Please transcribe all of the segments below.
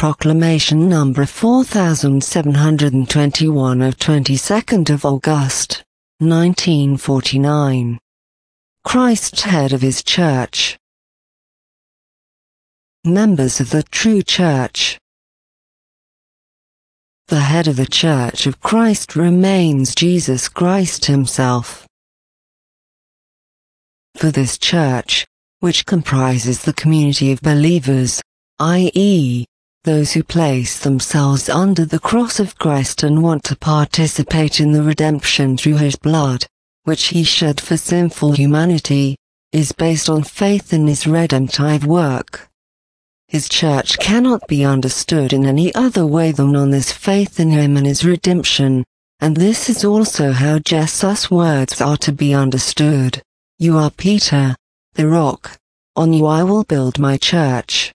Proclamation number 4721 of 22nd of August, 1949. Christ, head of his church. Members of the true church. The head of the Church of Christ remains Jesus Christ himself. For this church, which comprises the community of believers, i.e., those who place themselves under the cross of Christ and want to participate in the redemption through his blood, which he shed for sinful humanity, is based on faith in his redemptive work. His church cannot be understood in any other way than on this faith in him and his redemption, and this is also how Jesus' words are to be understood. You are Peter, the rock, on you I will build my church.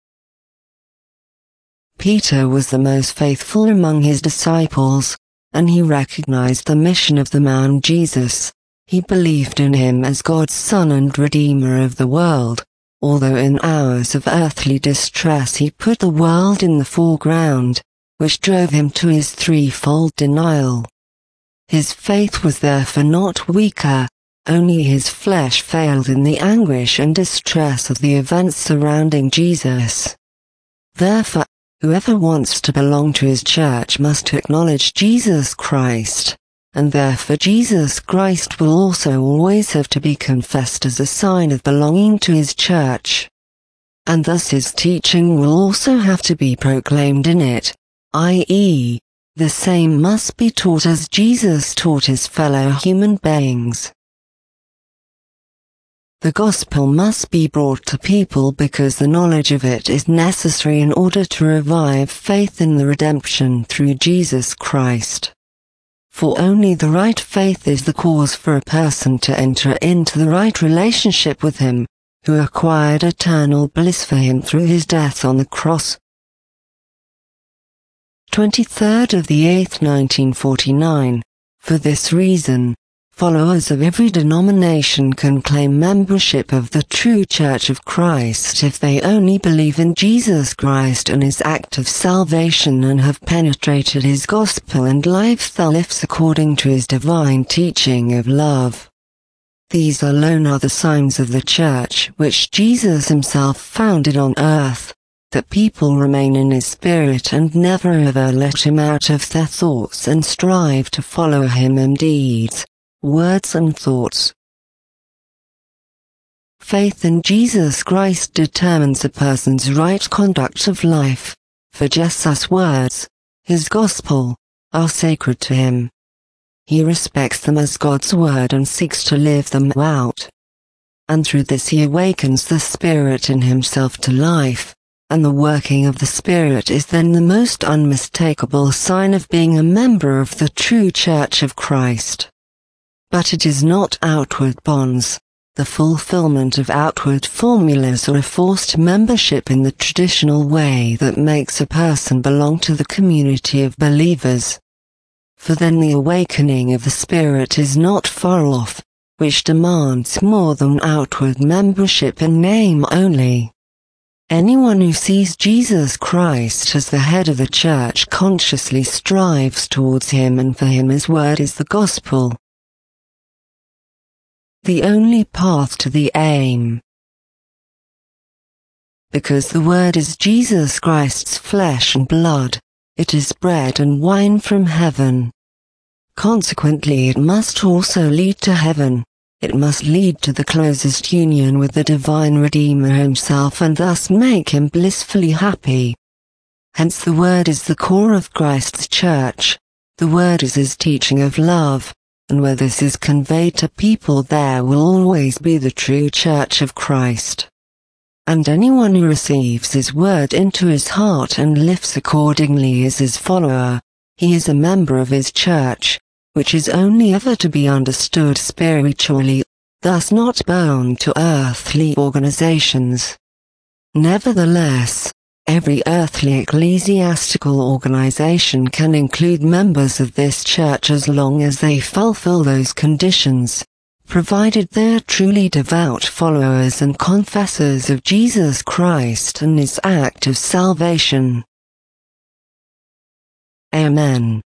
Peter was the most faithful among his disciples, and he recognized the mission of the man Jesus. He believed in him as God's Son and Redeemer of the world, although in hours of earthly distress he put the world in the foreground, which drove him to his threefold denial. His faith was therefore not weaker, only his flesh failed in the anguish and distress of the events surrounding Jesus. Therefore, whoever wants to belong to his church must acknowledge Jesus Christ, and therefore Jesus Christ will also always have to be confessed as a sign of belonging to his church. And thus his teaching will also have to be proclaimed in it, i.e., the same must be taught as Jesus taught his fellow human beings. The gospel must be brought to people because the knowledge of it is necessary in order to revive faith in the redemption through Jesus Christ. For only the right faith is the cause for a person to enter into the right relationship with him, who acquired eternal bliss for him through his death on the cross. 23rd of the 8th, 1949. For this reason, followers of every denomination can claim membership of the true Church of Christ if they only believe in Jesus Christ and his act of salvation and have penetrated his gospel and lives according to his divine teaching of love. These alone are the signs of the Church which Jesus himself founded on earth, that people remain in his spirit and never ever let him out of their thoughts and strive to follow him in deeds, words and thoughts. Faith in Jesus Christ determines a person's right conduct of life, for Jesus' words, his gospel, are sacred to him. He respects them as God's word and seeks to live them out. And through this he awakens the Spirit in himself to life, and the working of the Spirit is then the most unmistakable sign of being a member of the true Church of Christ. But it is not outward bonds, the fulfillment of outward formulas or a forced membership in the traditional way that makes a person belong to the community of believers. For then the awakening of the Spirit is not far off, which demands more than outward membership in name only. Anyone who sees Jesus Christ as the head of the church consciously strives towards him, and for him his word is the gospel. The only path to the aim. Because the word is Jesus Christ's flesh and blood, it is bread and wine from heaven. Consequently, it must also lead to heaven. It must lead to the closest union with the divine Redeemer himself and thus make him blissfully happy. Hence the word is the core of Christ's church. The word is his teaching of love, and where this is conveyed to people there will always be the true Church of Christ. And anyone who receives his word into his heart and lives accordingly is his follower. He is a member of his church, which is only ever to be understood spiritually, thus not bound to earthly organizations. Nevertheless, every earthly ecclesiastical organization can include members of this church as long as they fulfill those conditions, provided they are truly devout followers and confessors of Jesus Christ and his act of salvation. Amen.